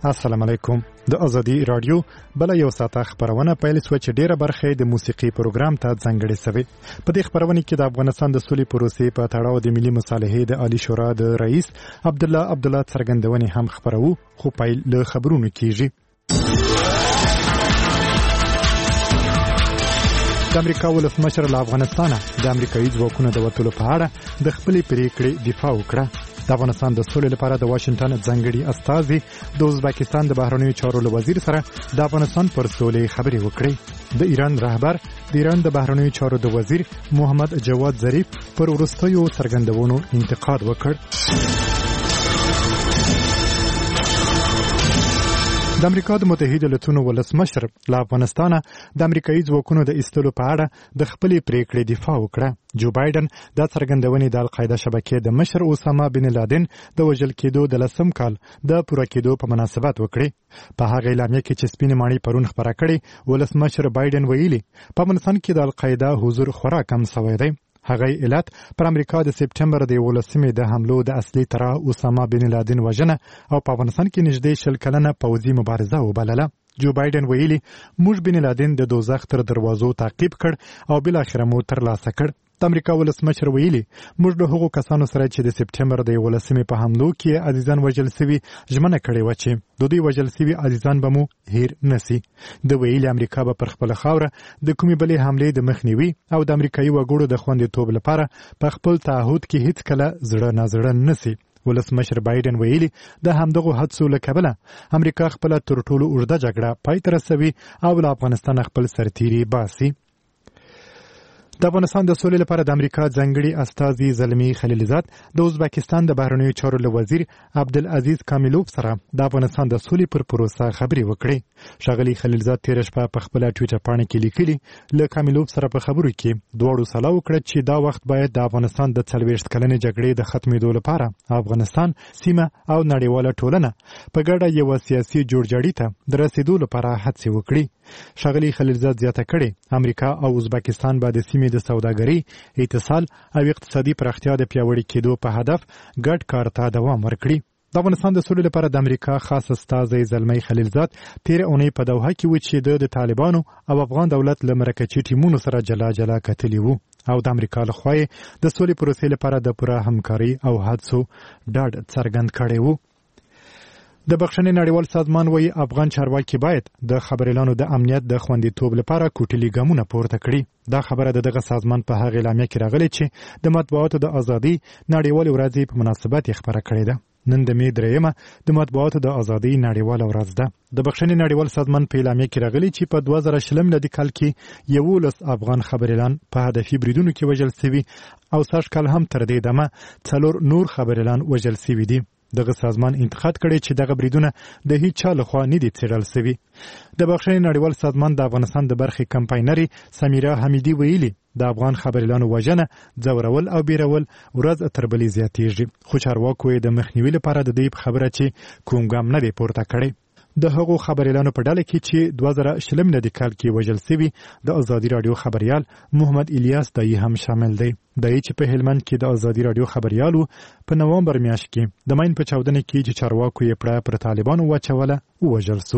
السلام علیکم. د ازادي رادیو بل یو ساعته خبرونه پیل شو چې ډیره برخه د موسیقي پروګرام ته ځانګړې شوی. په دې خبرونه کې د افغانستان د سولې پروسې په تړاو د ملي مصالحې د عالی شورا د رئیس عبد الله څرګندونې هم خبرو، خو پیل له خبرونو کیږي. د امریکا ولسمشر له افغانستانه د امریکایي ځواکونو د وټولو په اړه د خپلې پریکړې دفاع وکړه. د افغانستان د سولې لپاره د واشنگټن ځانګړي استازي د ازبکستان د بهرنیو چارو وزیر سره د افغانستان پر سولې خبرې وکړې. د ایران رهبر د ایران د بهرنیو چارو د وزیر محمد جواد ظریف پر وروستیو څرګندونو انتقاد وکړ. د امریکا د متحده ایالاتونو ولسمشر له افغانستانه د امریکایي ځواکونو د ایستلو په اړه د خپلې پریکړې دفاع وکړه. جو بایدن دا څرګندونې د القاعده شبکې د مشر اسامه بن لادن د وژل کېدو د 10 کال د پوره کېدو په مناسبت وکړي. په هغه اعلامیه کې چې سپینې ماڼۍ پرون خبره کړې، ولسمشر بایدن ویلي په افغانستان کې د القاعده حضور خورا کم شوی دی. هغه علت پر امریکا د سپټمبر د 11 د حملو د اصلي طرح اسامه بن لادن وژنه او په افغانستان کې نږدې 100 کلنه پوځي مبارزه وبلله. جو بایدن ویلي موږ بن لادن د دوزخ تر دروازو تعقیب کړ او بل اخر مو ترلاسه کړ. د امریکا ولسمشر ویلي موږ له هغو کسانو سره چې د سپټمبر د 11 په حملو کې عزیزان وژل شوي ژمنه کړې و چې د دوی وژل شوي عزیزان به مو هیر نسی. د ویلي امریکا به پر خپل خاوره د کومې بلې حملې د مخنیوي او د امریکایي وګړو د خوندیتوب لپاره په خپل تعهد کې هیڅ کله زړه نازړه نسی. ولسمشر بایدن ویلي د همدغو حدسو له کبله امریکا خپل تر ټولو اوږده جګړه پای ته رسوي او له افغانستان خپل سرتیري باسي. د افغانستان د سولې لپاره د امریکا ځانګړي استازي زلمی خلیلزاد د ازبکستان د بهرنیو چارو وزیر عبدالعزیز کامیلوف سره د افغانستان د سولې پر پروسه خبرې وکړې. ښاغلي خلیلزاد تېره شپه په خپله ټویټر پاڼه کې لیکلي له کامیلوف سره په خبرو کې دواړو سلا وکړه چې دا وخت باید د افغانستان د 40 کلنې جګړې د ختمېدو لپاره افغانستان، سیمه او نړیواله ټولنه په ګډه یو سیاسي جوړجاړي ته د رسیدو لپاره هڅې وکړي. ښاغلي خلیلزاد زیاته کړې امریکا او ازبکستان به د سیمې د سوداګرۍ، اتصال او اقتصادي پراختیا د پیاوړي کېدو په هدف ګډ کار ته دوام ورکړي. د افغانستان د سولې لپاره د امریکا خاص استازی زلمی خلیلزاد تېره اونۍ په دوحه کې و چې د طالبانو او افغان دولت له مرکزي ټیمونو سره جلا جلا کتلي وو او د امریکا لخوا د سولې پروسې لپاره د پوره همکاري او هڅو ډاډ څرګند کړی وو. د بخښنې نړیوال سازمان وایي افغان چارواکي باید د خبریالانو د امنیت د خوندیتوب لپاره کوټلي ګامونه پورته کړي. دا خبره دغه سازمان په هغه اعلامیه کې راغلې چې د مطبوعاتو د ازادۍ نړیوالې ورځې په مناسبت یې خبره کړې ده. نن د مې 3 د مطبوعاتو د ازادۍ نړیواله ورځ ده. د بخښنې نړیوال سازمان په اعلامیه کې راغلي چې په 2020 میلادي کال کې 11 افغان خبریالان په هدفي بریدونو کې وژل شوي او سږ کال هم تر دې دمه 4 نور خبریالان وژل شوي دي. دغه سازمان انتقاد کړی چې دغه بریدونه د هیڅ چا لخوا نه دي څېړل شوي. د بخښنې نړیوال سازمان د افغانستان د برخې کمپاینرې سمیرا حمیدي ویلي د افغان خبریالانو وژنه، ځورول او بیرول ورځ تر بلې زیاتېږي، خو چارواکو یې د مخنیوي لپاره د دې خبره چې کوم ګام نه دی پورته کړی. د هغو خبریالانو په ډله کې چې 2020 میلادي کال کې وژل شوي د ازادي رادیو خبریال محمد الیاس دایی هم شامل دی. دایی چې په هلمند کې د ازادي رادیو خبریالو په نوامبر میاشت کې د ماین په چاودنه کې چې چارواکو یې پړه پر طالبانو واچوله ووژل شو.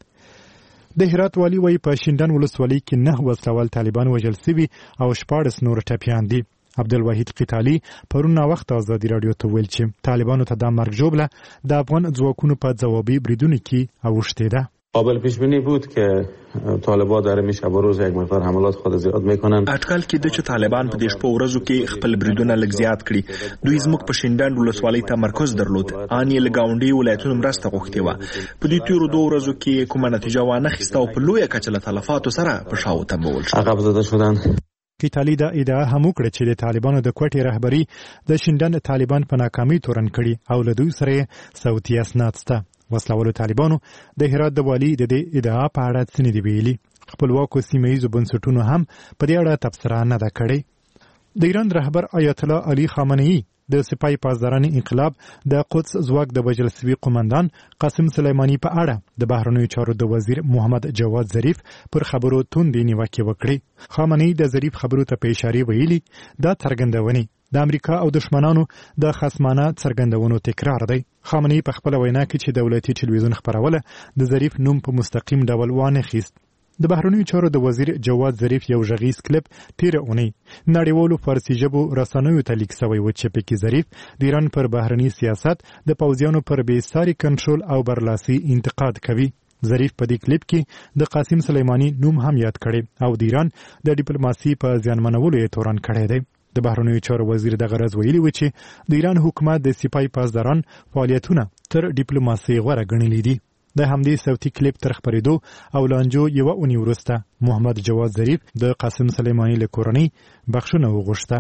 د هرات والي وایي په شینډن ولسوالۍ کې 9 وسلوال طالبان وژل شوي او 14 نور ټپیان دي. عبدالواحد قتالي پرون وخت ازادي رادیو ته ویل چې طالبانو ته د مرګ ژوبله د افغان ځواکونو په ځوابي بریدونو کې اوښتې ده. قابل پیش بینی بود که طالبان در این شب و روز یک مقدار حملات خود زیاد میکنن. اټکل کېده چې طالبان په دې شپو ورځو کې خپل بریدونه لږ زیات کړي. دوی زموږ په شینډن ولسوالۍ تمرکز درلود. ان یې له ګاونډي ولایتونو مرسته غوښتې وه. په دې تیرو 2 ورځو کې کومه نتیجه وانه خیسته او په لویه کچه له تلفاتو سره په شا وتمبول شو. عقب زده شدن. قتالي دا ادعا هم وکړه چې د طالبانو د کوټې رهبري د شینډن طالبان په ناکامۍ تورن کړي او له دوی سره صوتي اسناد شته. وسلوالو طالبانو د هرات د والي د دې ادعا په اړه څه نه دی ویلي. خپلواکو سیمه ییزو بنسټونو هم په دې اړه تبصره نه ده کړې. د ایران رهبر آیت الله علي خامنه‌ای د سپای پاسداران انقلاب د قدس ځواک د وژل شوي قومندان قاسم سلیمانی په اړه د بهرنیو چارو د وزیر محمد جواد ظریف پر خبرو توندې نیوکې وکړې. خامنه‌ای د ظریف خبرو ته په اشاره ویلي دا څرګندونې د امریکا او دشمنانو د خصمانه څرګندونو تکرار دی. خامنه‌ای په خپل وینا کې چې دولتي ټلویزیون خبرونه د ظریف نوم په مستقیم ډول وانخیست. د بهرنیو چارو د وزیر جواد ظریف یو غږیز کلیپ تیر اونۍ نړیوالو فارسي ژبو رسنیو ته لیک شوی و چې پکې ظریف د ایران پر بهرنی سیاست د پوځیانو پر بې ساري کنټرول او برلاسي انتقاد کوي. ظریف په دې کلیپ کې د قاسم سلیمانی نوم هم یاد کړي او د ایران د ډیپلوماسي په زیانمنولو یې تورن کړی دی. د بهرنیو چارو وزیر د غرض ویلي و چې د ایران حکومت د سپای پاسداران فعالیتونه تر ډیپلوماسي غوره ګڼلي دي. د همدې صوتي کلیپ تر خبرېدو او لانجو یوه اونۍ وروسته محمد جواد ظریف د قاسم سلیمانی له کورنۍ بخښنه وغوښته.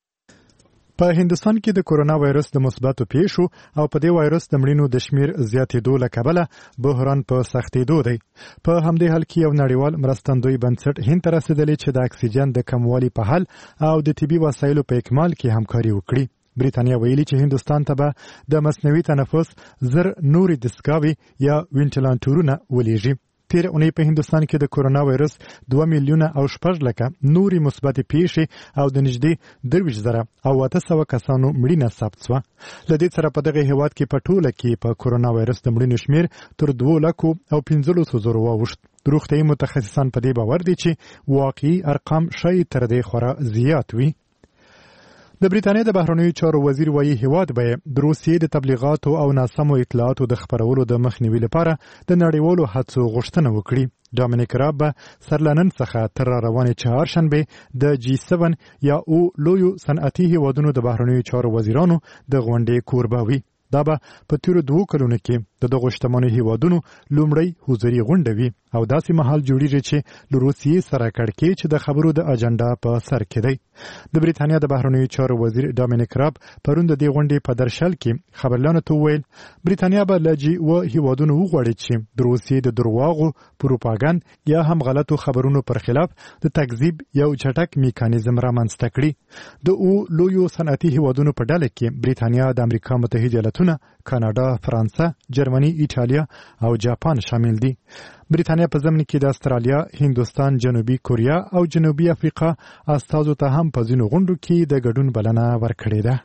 په هندستان کې د کورونا وایرس د مثبتو پیښو او په دې وایرس د مړینو د شمیر زیاتېدو له کبله بحران په سختېدو دی. په همدې حال کې یو نړیوال مرستندوی بنسټ هند ته رسېدلی چې د اکسیجن د کموالي په حل او د طبي وسایلو په اکمال کې همکاري وکړي. بریتانیا ویلي چې هندستان ته به د مصنوعي تنفس 1000 نورې دستګاوې یا وینټیلیټرونه ولېږي. تیر اونۍ په هندستان کې د کورونا وایرس 2 میلیونه او 6 لکه نورې مثبتې پیښې او د نږدې 23,000 او 800 کسانو مړینه ثبت شوه. له دې سره په دغه هیواد کې په ټوله کې په کورونا وایرس د مړینو شمیر تر 2,15,000 واوښت. روغتیايي متخصصان په دې باور دي چې واقعي ارقام شاید تر دې خورا زیات وي. د بریتانیا د بهرنیو چارو وزیر وایي هیواد به د روسیې د تبلیغاتو او ناسمو اطلاعاتو د خپرولو د مخنیوي لپاره د نړیوالو هڅو غوښتنه وکړي. ډامینیک راب به سر له نن څخه تر روانې چهارشنبې د G7 یا او لویو صنعتي هیوادونو د بهرنیو چارو وزیرانو د غونډې کوربه وي. دا به په تیرو 2 کلونو کې د دغو شتمنو هیوادونو لومړی حضوري غونډه وي او داسې مهال جوړیږي چې له روسیې سره کړکېچ د خبرو د اجنډا په سر کې دی. د بریتانیا د بهرنیو چارو وزیر ډامینیک راب پرون د دې غونډې په درشل کې خبرلانو ته وویل بریتانیا به له G7 هیوادونو وغواړي چې د روسیې د درواغو پروپاګاندا یا هم غلطو خبرونو پر خلاف د تکذیب یو چټک میکانیزم رامنځته کړي. د او لویو صنعتي هیوادونو په ډله کې بریتانیا د امریکا متحده ایالتونه، کاناډا، فرانسه، جرمني، ایټالیا او جاپان شامل دي. بریتانیا په ضمن کې د استرالیا، هندوستان، جنوبي کوریا او جنوبي افریقا استازو ته هم په ځینو غونډو کې د ګډون بلنه ورکړې ده.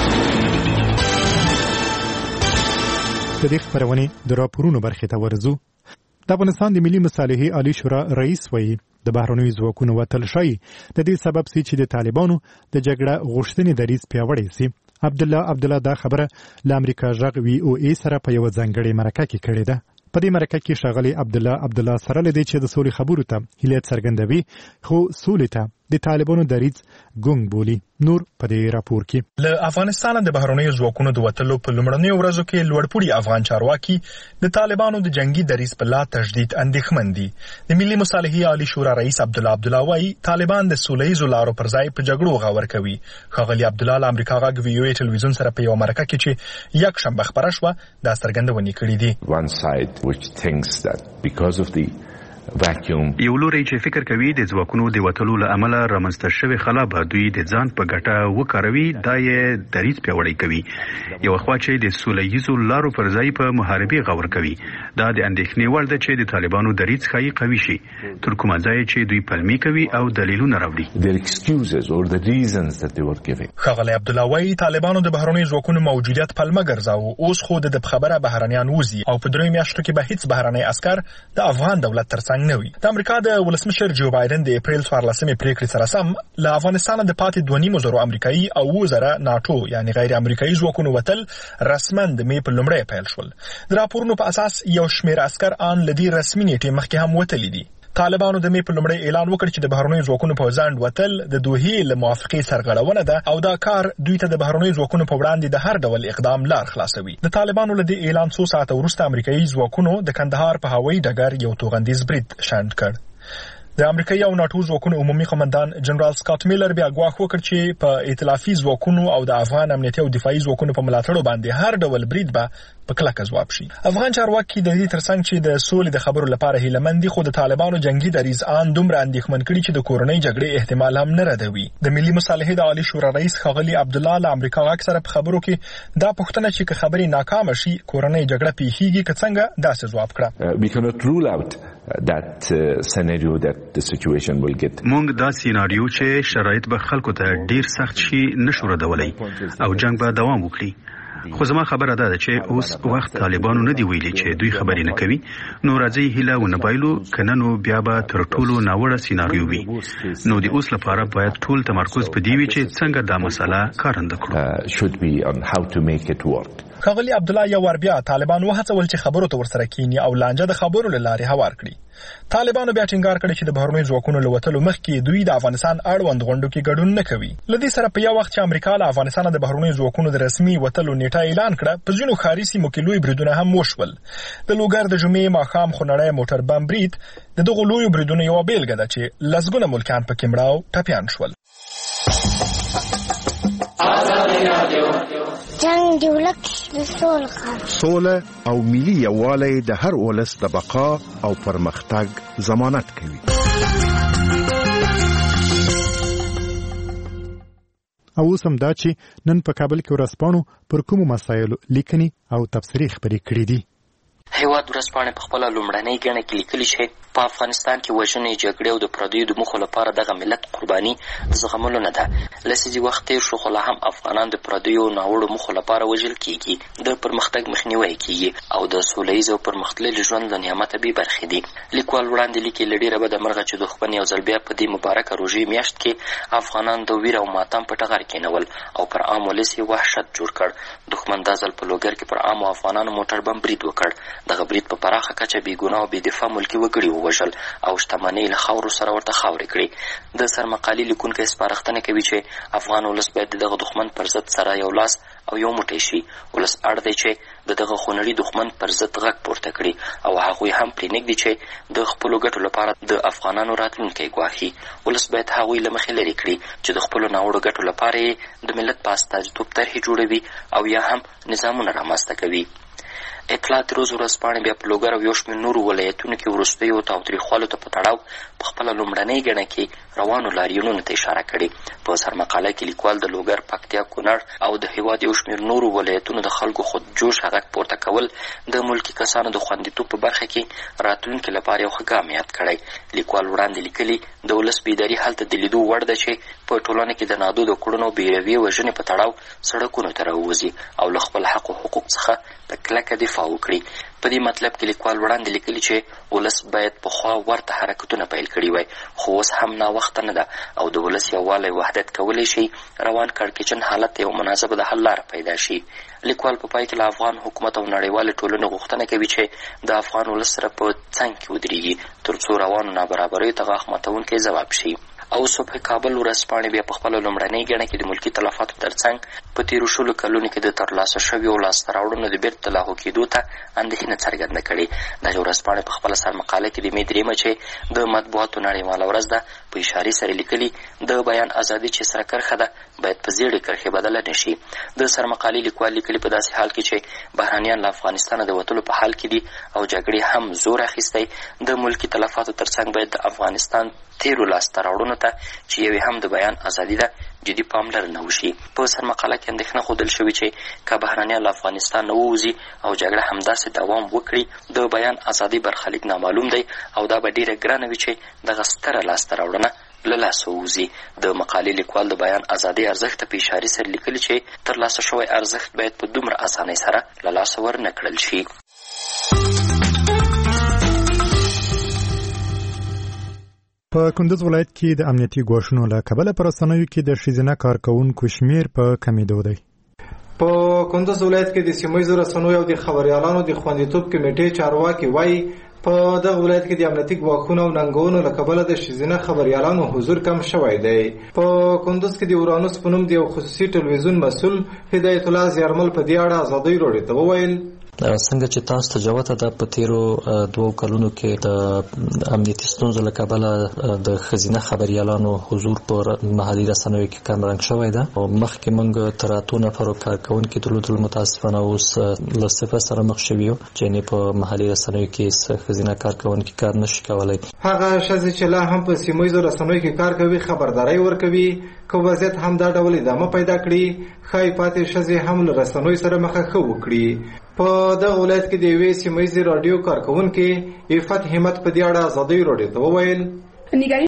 د دې خبرونې د راپورونو برخې ته ورځو. د افغانستان د ملي مصالحې عالی شورا رئیس وایي د بهرنیو ځواکونو وتل شي د دې سبب سي چې د طالبانو د جګړه غوښتنې دریځ پیاوړی سي. عبدالله دا خبره له امریکا غږ VOA سره په یو ځانګړي مرکه کې کړې ده. په دې مرکه کې ښاغلی عبدالله سره لدی چې د سولې خبرو ته هیله څرګندوي خو سولې ته د طالبانو دریځ ګونګ بولي. نور په دې راپور کې له افغانستان د بهرنیو ځواکونو د وتلو په لومړنیو ورځو کې لوړپوړي افغان چارواکي د طالبانو د جنگي دریځ په لا تجدید اندېښمن دي. د ملي مصالحې عالی شورا رئیس عبدالله وایي طالبان د سولهییزو لارو پر ځای په جګړو غور کوي. ښاغلی عبدالله له امریکا غږ VOA ټلویزیون سره په یو مرکه کې چې یک شنبه خبره شوه دا څرګندونې کړې دي. One side which thinks that because of the یو لوري چې فکر کوي د ځواکونو د وتلو له امله رامنځته شوی خلا به دوی د ځان په ګټه وکاروي دا یې دریځ پیاوړی کوي. یو خوا چې د سولهییزو لارو پر ځای په محاربې غور کوي دا د اندېښنې وړ ده چې د طالبانو دریځ ښایي قوي شي تر کومه ځایه چې دوی پلمې کوي او دلیلونه راوړي. ښاغلی عبدالله وایي طالبانو د بهرنیو ځواکونو موجودیت پلمه ګرځاوه. اوس خو د خبره بهرنیان وځي او په 3 میاشتو کې به هیڅ بهرنی عسکر د افغان دولت ترڅنګ نه وي. د امریکا د ولسمشر جو بایدن د اپریل 14 پریکړې سره سم له افغانستان د پاتې 2.5 امریکایي او 1000 ناتو یعنی غیر امریکایي ځواکونو وتل رسماً د می په لومړی پیل شول. د راپورونو په اساس یو شمېر عسکر ان لدی رسمي نیټه مخکې هم وتلي دي. طالبانو د می په لومړی اعلان وکړ چې د بهرنیو ځواکونو په ځاند وتل د دوحې له موافقې سرغړونه ده او دا کار دوی ته د بهرنیو ځواکونو په وړاندې د هر ډول اقدام لار خلاصوي. د طالبانو له دې اعلان څو ساعته وروسته امریکایي ځواکونو د کندهار په هوایي ډګر یو توغندیز برید شنډ کړ. د امریکایي او ناتو ځواکونو عمومي قومندان جنرال سکاټ میلر بیا ګواښ وکړ چې په ائتلافي ځواکونو او د افغان امنیتي او دفاعي ځواکونو په ملاتړ باندې هر ډول برید به په کلکه ځواب شي. افغان چارواکي د دې ترڅنګ چې د سولې د خبرو لپاره هیلهمند دي، خو د طالبانو جنگي دریځ ان دومره اندېښمن کړي چې د کورنۍ جګړې احتمال هم نه ردوي. د ملي مصالحې د عالی شورا رئیس ښاغلي عبدالله له امریکا غاک سره په خبرو کې دا پوښتنه چې که خبرې ناکامه شي کورنۍ جګړه پیښیږي که څنګه داسې ځواب کړه. We cannot rule out that scenario that the situation will get. مونږ دا سیناریو چې شرایط به خلکو ته ډیر سخت شي نشو ردولای او جنگ به دوام وکړي. خو زما خبره ده چې اوس وخت طالبانو نه دی ویلي چې دوی خبرې نه کوي، نو راځي هیله ونه بایلو کنه نو بیا به تر ټولو ناوړه سیناریو وي. نو د اوس لپاره باید ټول تمرکز په دی وي چې څنګه دا مسله کارنده کړو. should be on how to make it work. ښاغلي عبدالله یو ور بیا طالبان وهڅول چې خبرو ته ورسره کینی او لانجه د خبرو له لارې هوار کړي. طالبانو بیا ټینګار کړی چې د بهرنیو ځواکونو له وتلو مخکې دوی د افغانستان اړوند غونډو کې ګډون نه کوي. لدې سره په یو وخت چې امریکا له افغانستان د بهرنیو ځواکونو د رسمي وتلو نیټه اعلان کړه، په ځینو ښاري سیمو کې لوی بریدونه هم وشول. د لوګر د جمعې ماښام خونړی موټر بم برید د دغو لویو بریدونو یوه بیلګه ده چې لسګونه ملکیان پکې مړه او ټپیان شول. جنگ دی ولک د سوله او ملي یووالی د هر ولس د بقا او پرمختګ ضمانت کوي. او اوس هم دا چې نن په کابل کې ورځپاڼو پر کومو مسایلو لیکنې او تبصرې خپرې کړې دي. هیواد ورځپاڼې په خپله لومړنۍ ګڼه کې لیکلي چې په افغانستان کې وژنې، جګړې او د پردیو د موخو لپاره دغه ملت قرباني د زغملو نه ده. لسیزې وخت تېر شو خو لا هم افغانان د پردیو ناوړو موخو لپاره وژل کېږي، د پرمختګ مخنیوی کېږي او د سوله ییز او پرمختللي ژوند له نعمته بې برخې دي. لیکوال وړاندې لیکي له ډېره بده مرغه چې دښمن یو ځل بیا په دې مبارکه روژې میاشت کې افغانان د ویر او ماتم په ټغر کېنول او پر عام ولس یې وحشت جوړ کړ. دښمن دا ځل په لوګر کې پر عامو افغانانو موټر بم برید وکړ. دغه برید په پراخه کچه بې ګناه او بې دفاع ملکي وګړي ووژل او شتمنۍ له خاورو سره ورته خاورې کړې. د سرمقالي لیکونکی سپارښتنه کوي چې افغان ولس باید د دغه دښمن پر ضد سره یو لاس او یو موټی شي. ولس اړ دی چې د دغه خونړي دښمن پر ضد غږ پورته کړي او هغوی هم پرې نږدي چې د خپلو ګټو لپاره د افغانانو راتلونکی ګواښي. ولس باید هغوی له مخې لرې کړي چې د خپلو ناوړو ګټو لپاره یې د ملت په استازیتوب طرحې جوړوي او یا هم نظامونه رامنځته کوي. اطلاعات روز ورځپاڼې بیا په لوګر او یو شمېر نورو ولایتونو کې وروستیو تاوتریخوالو ته په تړاو په خپله لومړنۍ ګڼه کې روانو لاریونونو ته اشاره کړې. په سرمقاله کې لیکوال د لوګر، پکتیا، کونړ او د هېواد یو شمېر نورو ولایتونو د خلکو خودجوش غږ پورته کول د ملکي کسانو د خوندیتوب په برخه کې راتلونکي لپاره یو ښه ګام یاد کړی. لیکوال وړاندې لیکلي د ولس بیداري هلته د لیدو وړ ده چې په ټولنه کې د نادودو کړنو بېرویې وژنې په تړاو سړکونو ته راووځي او له خپل حق او حقوق څخه په کلکه دفاع وکړي. په دې مطلب کې لیکوال وړاندې لیکلي چې ولس باید پخوا ورته حرکتونه پیل کړي وای، خو اوس هم ناوخته نه ده او د ولس یووالی وحدت کولی شي روان کړکېچن حالت یو مناسبه د حل لاره پیدا شي. لیکوال په پای کې له افغان حکومت او نړیوالې ټولنې غوښتنه کوي چې د افغان ولس سره په څنګ کې ودرېږي تر څو روانو نابرابریو ته غاښ ماتونکی ځواب شي. او صبح کابل ورځپاڼې بیا په خپله لومړنۍ ګڼه کې د ملکي تلفاتو ترڅنګ په تېرو 16 کلونو کې د ترلاسه شویو لاسته راوړنو د بېرته لاهو کېدو ته اندېښنه څرګنده کړې. دا ورځپاڼې په خپله سرمقاله کې د مې 3 چې د مطبوعاتو نړیواله ورځ ده په اشارې سره لیکلي د بیان ازادي چې سره کرښه ده باید په زیړې کرښې بدله نه شي. د سرمقالې لیکوال لیکلي په داسې حال کې چې بهرانیان له افغانستانه د وتلو په حال کې دي او جګړې هم زور اخیستی، د ملکي تلفاتو ترڅنګ باید د افغانستان تیرو لاسته راوړنو ته چې یوې هم د بیان ازادي ده جدي پاملرنه وشي. په سرمقاله کې اندېښنه ښودل شوې چې که بهرانیان له افغانستان نه ووځي او جګړه همداسې دوام وکړي د بیان ازادي برخلیک نامعلوم دی او دا به ډېره ګرانه وي چې دغه ستره لاسته راوړنه له لاسه ووځي. د مقالې لیکوال د بیان ازادۍ ارزښت ته په اشارې سره لیکلي چې ترلاسه شوی ارزښت باید په دومره اسانۍ سره له لاسه ورنه کړل شي. په کندز ولایت کې د امنیتي ګواښونو له کبله پر رسنیو کې د ښځینه کارکونکو شمیر په کمیدو دی. په کندز ولایت کې د سیمه‌ییزو رسنیو او د خبریالانو د خوندیتوب کمیټې چارواکي وایي په دغه ولایت کې د امنیتي ګواښونو او ننګونو له کبله د ښځینه خبریالانو حضور کم شوی دی. په کندز کې د اورانوس په نوم د یو خصوصي ټلویزیون مسؤل هدایت الله زیارمل په دې اړه ازادۍ راډیو ته وویل څنګه چې تاسو ته جوته ده په تیرو 2 کلونو کې د امنیتي ستونزو له کبله د خزینه خبريالانو حضور په محلي رسنیو کې کمرنګ شوی ده او مخکې موږ تر 8 نفرو کارکونکو درلودل، متاسفانه اوس له صفر سره مخ شویو چې نه په محلي رسنیو کې خزینه کارکونکو کار نشي کولای. هغه شذ چې لا هم په سیمایي رسنیو کې کار کوي خبرداري ورکوي که وضعیت هم دا ډول ادامه پیدا کړي خای پاتې شذ هم له رسنیو سره مخه خو وکړي. په دغه ولایت کې د یوې سیمایي رادیو کارکونکو عفت همت په دې اړه ازادي راډیو ته وویل